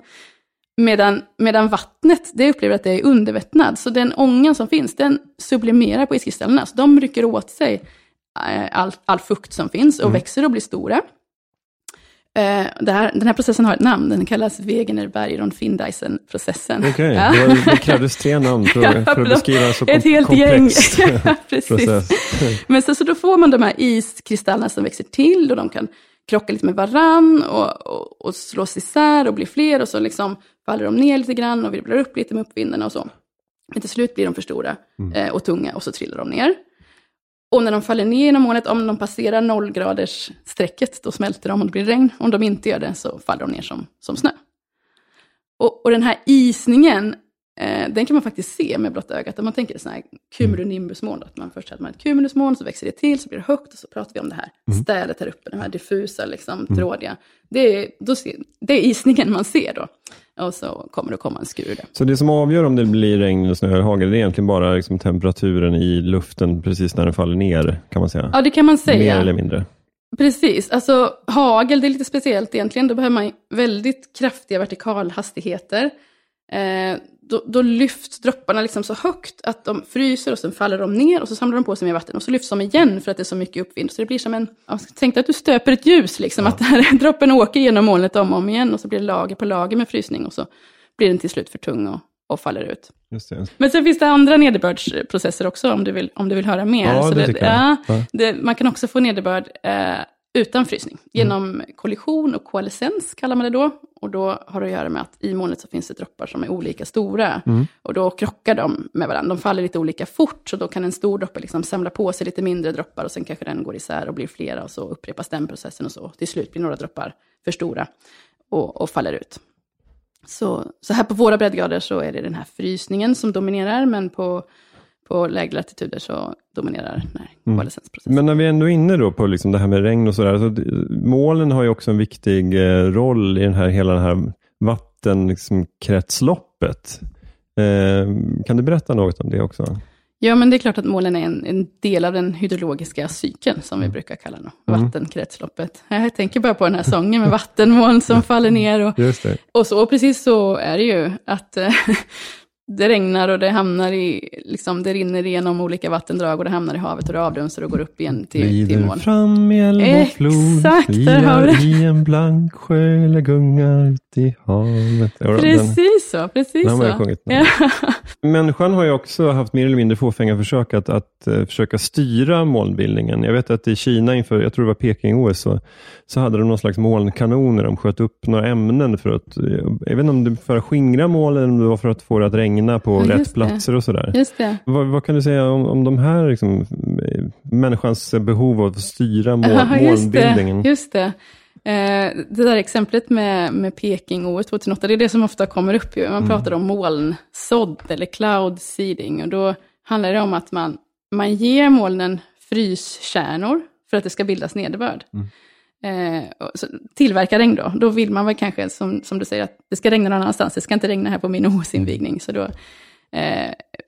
Medan, medan vattnet, det upplever att det är undermättnad. Så den ångan som finns, den sublimerar på iskristallerna. Så de rycker åt sig all, all fukt som finns och mm. växer och blir stora. Uh, det här, den här processen har ett namn. Den kallas Wegener-Bergeron-Findeisen-processen. Okej, okay. ja. det, det krävdes tre namn för, ja, för att beskriva en så kom- ett helt komplex gäng. Ja, process. Men så, så då får man de här iskristallerna som växer till och de kan krocka lite med varann och, och, och slås isär och bli fler och så liksom faller de ner lite grann och vibblar upp lite med uppvindarna och så. Men till slut blir de för stora mm. eh, och tunga och så trillar de ner. Och när de faller ner genom molnet, om de passerar nollgraders strecket, då smälter de och det blir regn. Om de inte gör det så faller de ner som, som snö. Och, och den här isningen, eh, den kan man faktiskt se med blotta ögat. Om man tänker sådana här cumulonimbusmoln, att man först hade man ett cumulusmoln, så växer det till, så blir det högt och så pratar vi om det här mm. städet här uppe, de här diffusa, liksom, mm. trådiga. Det är, då ser, det är isningen man ser då. Och så kommer det komma en skur där. Så det som avgör om det blir regn eller snö eller hagel, det är egentligen bara liksom temperaturen i luften precis när den faller ner, kan man säga? Ja, det kan man säga. Mer eller mindre. Precis, alltså hagel, det är lite speciellt egentligen. Då behöver man väldigt kraftiga vertikalhastigheter. Eh, då, då lyfts dropparna liksom så högt att de fryser och sen faller de ner och så samlar de på sig med vatten och så lyfts de igen för att det är så mycket uppvind. Så det blir som en, tänk dig att du stöper ett ljus liksom, ja. Att här, droppen åker genom molnet om och om igen och så blir det lager på lager med frysning och så blir den till slut för tung och, och faller ut. Just det. Men sen finns det andra nederbördsprocesser också om du vill, om du vill höra mer. Ja, Så det det, tycker jag. ja, Ja. det, man kan också få nederbörd eh, utan frysning. Genom mm. kollision och koalescens kallar man det då. Och då har det att göra med att i molnet så finns det droppar som är olika stora. Mm. Och då krockar de med varandra. De faller lite olika fort. Så då kan en stor droppe liksom samla på sig lite mindre droppar. Och sen kanske den går isär och blir flera. Och så upprepas den processen och så. Till slut blir några droppar för stora och, och faller ut. Så, så här på våra breddgrader så är det den här frysningen som dominerar. Men på, på lägre latituder så dominerar den här koalescensprocessen. Men när vi ändå är inne då på liksom det här med regn och sådär. Så molnen har ju också en viktig eh, roll i den här, hela det här vattenkretsloppet. Eh, kan du berätta något om det också? Ja, men det är klart att molnen är en, en del av den hydrologiska cykeln som vi brukar kalla den. Mm. Vattenkretsloppet. Jag tänker bara på den här sången med vattenmoln som faller ner. Och, Just det. och så, och precis så är det ju att eh, det regnar och det hamnar i, liksom det rinner igenom olika vattendrag och det hamnar i havet och det avdunstar och går upp igen till, till moln. Fram i älv och flod, vilar i en blank sjö eller gungar ut i havet. Ja, precis den, så, precis den så. Har sjungit, ja. Människan har ju också haft mer eller mindre fåfänga försök att, att uh, försöka styra molnbildningen. Jag vet att i Kina inför, jag tror det var Peking-O S, så, så hade de någon slags molnkanoner. De sköt upp några ämnen för att, jag vet inte om det för att skingra molnen eller om det var för att få det att regna på ja, rätt platser och sådär. Just det. Vad, vad kan du säga om, om de här liksom, människans behov av att styra mål, ja, just molnbildningen? Det, just det. Eh, det där exemplet med, med Peking-O S tjugohundraåtta, det är det som ofta kommer upp. Ju. Man mm. pratar om molnsådd eller cloud seeding. Och då handlar det om att man, man ger molnen fryskärnor för att det ska bildas nederbörd. Mm. Eh, så tillverka regn då. Då vill man väl kanske, som, som du säger, att det ska regna någon annanstans. Det ska inte regna här på min O S-invigning. Så då eh,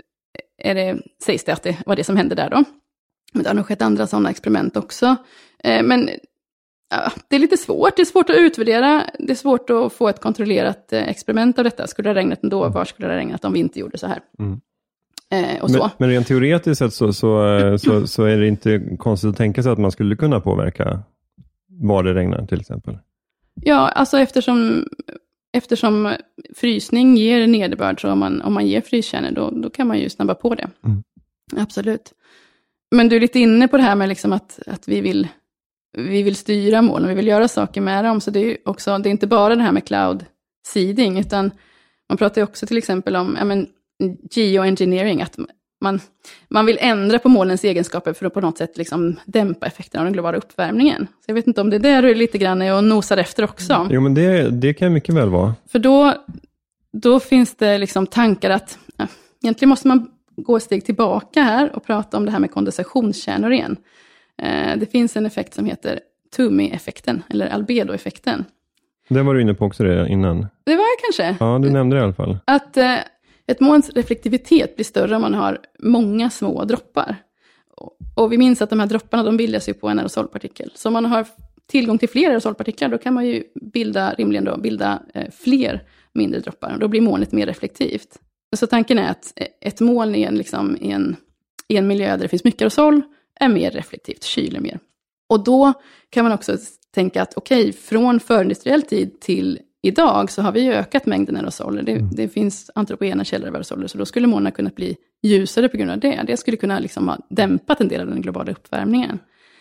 är det, sägs det att det var det som hände där då. Men det har nog skett andra sådana experiment också. Eh, men ja, det är lite svårt. Det är svårt att utvärdera. Det är svårt att få ett kontrollerat eh, experiment av detta. Skulle det ha regnat ändå? Var skulle det ha regnat om vi inte gjorde så här? Mm. Eh, och så. Men, men rent teoretiskt sett så, så, så, så är det inte konstigt att tänka sig att man skulle kunna påverka var det regnar till exempel. Ja, alltså eftersom, eftersom frysning ger nederbörd, så om man, om man ger fryskärnor då, då kan man ju snabba på det. Mm. Absolut. Men du är lite inne på det här med liksom att, att vi, vill, vi vill styra molnen, vi vill göra saker med dem. Så det är ju också, det är inte bara det här med cloud seeding, utan man pratar ju också till exempel om ja, men, geoengineering, att man, man vill ändra på molnens egenskaper för att på något sätt liksom dämpa effekten av den globala uppvärmningen. Så jag vet inte om det är där du är lite grann och nosar efter också. Jo, men det, det kan mycket väl vara. För då, då finns det liksom tankar att ja, egentligen måste man gå ett steg tillbaka här och prata om det här med kondensationskärnor igen. Eh, det finns en effekt som heter Toomey-effekten eller albedo-effekten. Det var du inne på också det innan. Det var jag kanske. Ja, du nämnde det i alla fall. Att eh, ett molns reflektivitet blir större om man har många små droppar. Och, och vi minns att de här dropparna, de bildas ju på en aerosolpartikel. Så om man har tillgång till fler aerosolpartiklar, då kan man ju bilda, rimligen då, bilda eh, fler mindre droppar. Och då blir molnet mer reflektivt. Så tanken är att ett moln i en, liksom, i en, i en miljö där det finns mycket aerosol är mer reflektivt, kyler mer. Och då kan man också tänka att okej, okay, från förindustriell tid till idag så har vi ju ökat mängden aerosoler. Det, mm. det finns antropogena källor av aerosoler, så då skulle molnen kunna bli ljusare på grund av det. Det skulle kunna liksom ha dämpat en del av den globala uppvärmningen.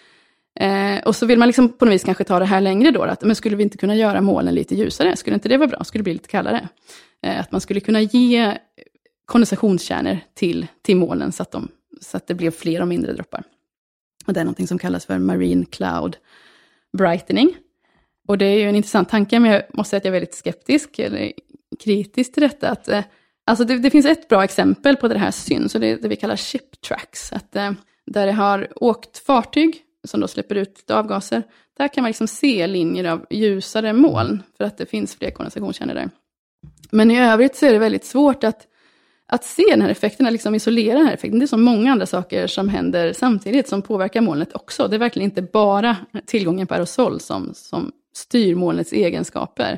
Eh, och så vill man liksom på något vis kanske ta det här längre då, att men skulle vi inte kunna göra molnen lite ljusare? Skulle inte det vara bra? Skulle det bli lite kallare? Eh, att man skulle kunna ge kondensationskärnor till, till molnen så att, de, så att det blev fler och mindre droppar. Och det är något som kallas för marine cloud brightening. Och det är ju en intressant tanke, men jag måste säga att jag är väldigt skeptisk eller kritisk till detta. Att, eh, alltså det, det finns ett bra exempel på det här syns, och det är det vi kallar ship tracks. Att, eh, där det har åkt fartyg som då släpper ut avgaser, där kan man liksom se linjer av ljusare moln för att det finns fler kondensationskärnor där. Men i övrigt så är det väldigt svårt att, att se den här effekten, att liksom isolera den här effekten. Det är så många andra saker som händer samtidigt som påverkar molnet också. Det är verkligen inte bara tillgången på aerosol som, som styr molnets egenskaper.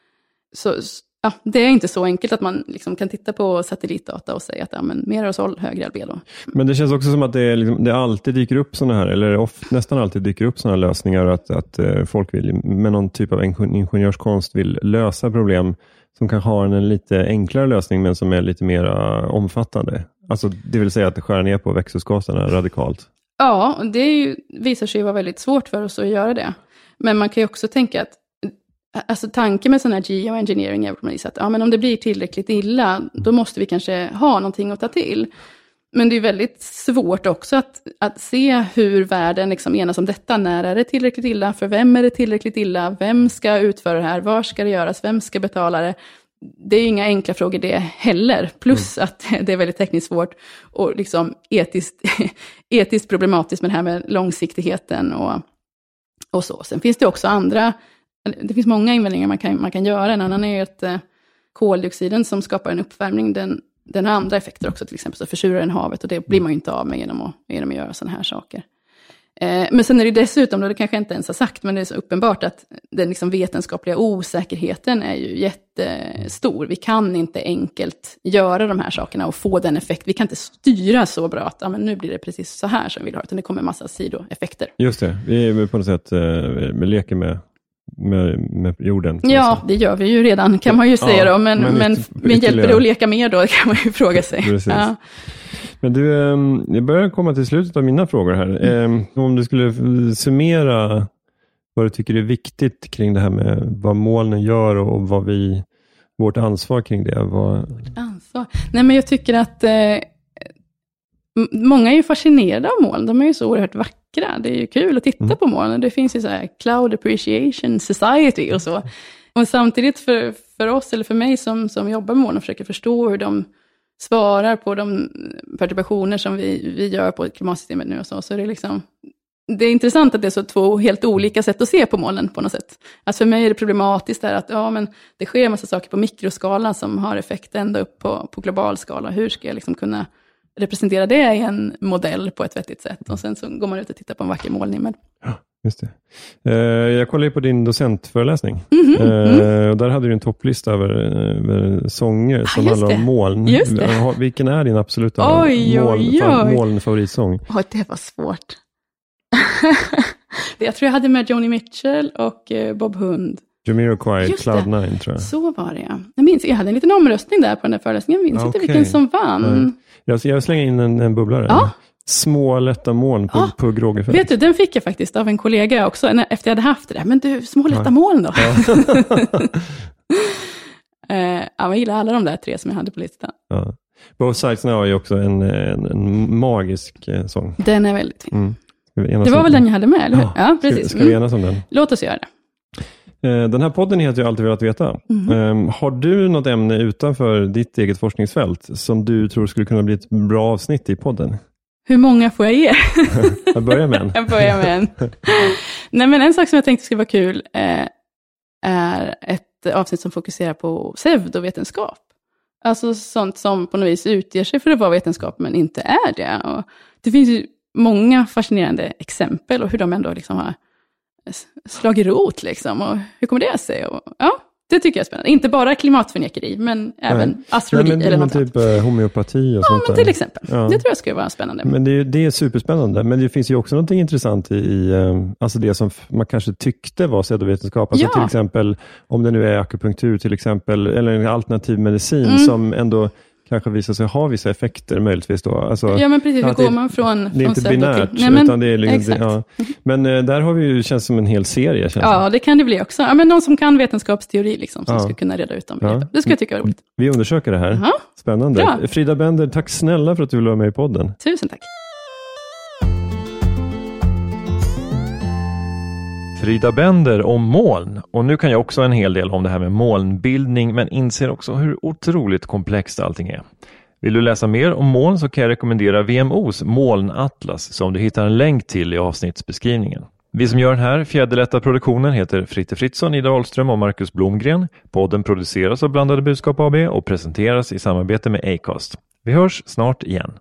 Så ja, det är inte så enkelt att man liksom kan titta på satellitdata och säga att ja, men mer aerosol, högre albedo. Men det känns också som att det, är liksom, det alltid dyker upp sådana här, eller ofta, nästan alltid dyker upp sådana lösningar, att, att folk vill med någon typ av ingenjörskonst vill lösa problem som kanske har en lite enklare lösning men som är lite mer omfattande. Alltså det vill säga att det skär ner på växthusgaserna radikalt. Ja, det är ju, visar sig vara väldigt svårt för oss att göra det. Men man kan ju också tänka att alltså tanken med sån här geoengineering är att ja, men om det blir tillräckligt illa, då måste vi kanske ha någonting att ta till. Men det är väldigt svårt också att, att se hur världen liksom enas om detta. När är det tillräckligt illa? För vem är det tillräckligt illa? Vem ska utföra det här? Var ska det göras? Vem ska betala det? Det är inga enkla frågor det heller. Plus mm. att det är väldigt tekniskt svårt och liksom etiskt, etiskt problematiskt med det här med långsiktigheten och, och så. Sen finns det också andra, det finns många invändningar man kan, man kan göra. En annan är ju att eh, koldioxiden som skapar en uppvärmning, den, den har andra effekter också. Till exempel så försurar den havet och det blir man ju inte av med genom att, genom att göra sådana här saker. Eh, men sen är det dessutom, då det kanske inte ens har sagt, men det är så uppenbart att den liksom vetenskapliga osäkerheten är ju jättestor. Vi kan inte enkelt göra de här sakerna och få den effekt. Vi kan inte styra så bra att ja, men nu blir det precis så här som vi vill ha, utan det kommer en massa sidoeffekter. Just det, vi är på något sätt eh, vi leker med Med, med jorden. Ja, det gör vi ju redan kan man ju säga ja, då, men, men, men, men hjälper det att leka mer då kan man ju fråga sig. Ja. Men du, jag börjar komma till slutet av mina frågor här. Mm. Om du skulle summera vad du tycker är viktigt kring det här med vad molnen gör och vad vi, vårt ansvar kring det. Vad... Ansvar? Nej, men jag tycker att eh, många är ju fascinerade av moln. De är ju så oerhört vackra. Det är ju kul att titta mm. på molnen. Det finns ju så här Cloud Appreciation Society och så. Och samtidigt för, för oss, eller för mig som, som jobbar med moln och försöker förstå hur de svarar på de perturbationer som vi, vi gör på klimatsystemet nu och så. Så är det liksom... Det är intressant att det är så två helt olika sätt att se på molnen på något sätt. Alltså för mig är det problematiskt där att ja, men det sker en massa saker på mikroskala som har effekt ända upp på, på global skala. Hur ska jag liksom kunna representera det i en modell på ett vettigt sätt? Och sen så går man ut och tittar på en vacker molnhimmel. Ja, just det. Uh, jag kollade på din docentföreläsning. Mm-hmm, uh, mm. Och där hade du en topplista över, över sånger som ah, handlar om moln. Just det. Vilken är din absoluta oj, moln, oj, oj. molnfavoritsång? Oh, det var svårt. Jag tror jag hade med Joni Mitchell och uh, Bob Hund. Jamiroquai, Cloud nine tror jag. Så var det, ja. Jag minns, jag hade en liten omröstning där på den där föreläsningen. Jag minns okay. inte vilken som vann. Jag, jag slänger in en, en bubblare. Ja. Små lätta moln på, ja. på Grågefält. Vet du, den fick jag faktiskt av en kollega också. Efter jag hade haft det där. Men du, små lätta ja. moln då? Ja. uh, ja, man gillar alla de där tre som jag hade på listan. Ja. Both Sides Now är ju också en, en, en magisk eh, sång. Den är väldigt fin. Mm. Det var väl den jag hade med, eller hur? Ja, ja precis. Ska, ska vi enas om den? Låt oss göra det. Den här podden heter ju Alltid velat veta. Mm. Har du något ämne utanför ditt eget forskningsfält som du tror skulle kunna bli ett bra avsnitt i podden? Hur många får jag ge? Jag börjar med en. Jag börjar med en. Nej, men en sak som jag tänkte skulle vara kul eh, är ett avsnitt som fokuserar på pseudovetenskap. Alltså sånt som på något vis utger sig för att vara vetenskap men inte är det. Och det finns ju många fascinerande exempel och hur de ändå liksom har slagit rot liksom, och hur kommer det sig? Och, ja, det tycker jag är spännande. Inte bara klimatförnekeri, men även Nej. astrologi. Nej, men, eller men något typ annat. Homeopati och ja, sånt men till exempel. Ja. Det tror jag skulle vara spännande. Men det, det är superspännande. Men det finns ju också något intressant i, i alltså det som man kanske tyckte var pseudovetenskap. Alltså ja. till exempel, om det nu är akupunktur till exempel, eller en alternativ medicin mm. som ändå kanske visar sig ha vissa effekter möjligtvis då. Alltså, ja, men precis. Hur går man från... Det är inte binärt. Till, nej, men, utan det är liksom, ja. Men äh, där har vi ju, känns som en hel serie. Känns ja, det. det kan det bli också. Ja, men någon som kan vetenskapsteori liksom, som ja. ska kunna reda ut dem. Ja. Det skulle jag tycka var roligt. Vi undersöker det här. Aha. Spännande. Bra. Frida Bender, tack snälla för att du ville vara med i podden. Tusen tack. Frida Bender om moln. Och nu kan jag också en hel del om det här med molnbildning, men inser också hur otroligt komplext allting är. Vill du läsa mer om moln så kan jag rekommendera V M O:s molnatlas som du hittar en länk till i avsnittsbeskrivningen. Vi som gör den här fjäderlätta produktionen heter Fritte Fritzson, Ida Ahlström och Marcus Blomgren. Podden produceras av Blandade Budskap A B och presenteras i samarbete med Acast. Vi hörs snart igen.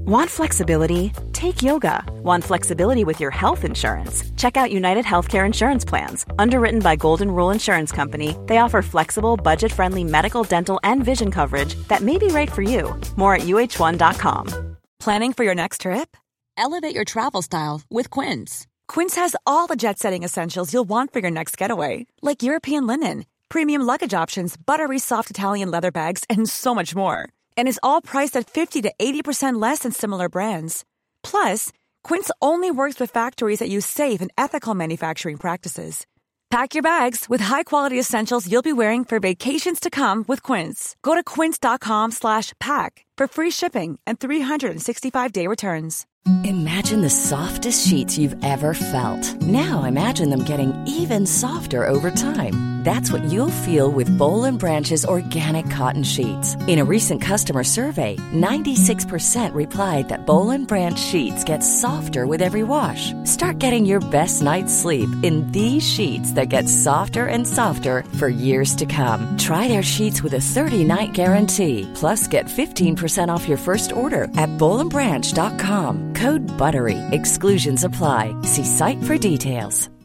Want flexibility? Take yoga. Want flexibility with your health insurance? Check out United Healthcare Insurance Plans. Underwritten by Golden Rule Insurance Company, they offer flexible, budget-friendly medical, dental, and vision coverage that may be right for you. More at U H one dot com. Planning for your next trip? Elevate your travel style with Quince. Quince has all the jet-setting essentials you'll want for your next getaway, like European linen, premium luggage options, buttery soft Italian leather bags, and so much more. And is all priced at fifty to eighty percent less than similar brands. Plus, Quince only works with factories that use safe and ethical manufacturing practices. Pack your bags with high-quality essentials you'll be wearing for vacations to come with Quince. Go to quince.com slash pack for free shipping and three sixty-five day returns. Imagine the softest sheets you've ever felt. Now imagine them getting even softer over time. That's what you'll feel with Boll and Branch's organic cotton sheets. In a recent customer survey, ninety-six percent replied that Boll and Branch sheets get softer with every wash. Start getting your best night's sleep in these sheets that get softer and softer for years to come. Try their sheets with a thirty-night guarantee. Plus, get fifteen percent off your first order at boll and branch dot com. Code BUTTERY. Exclusions apply. See site for details.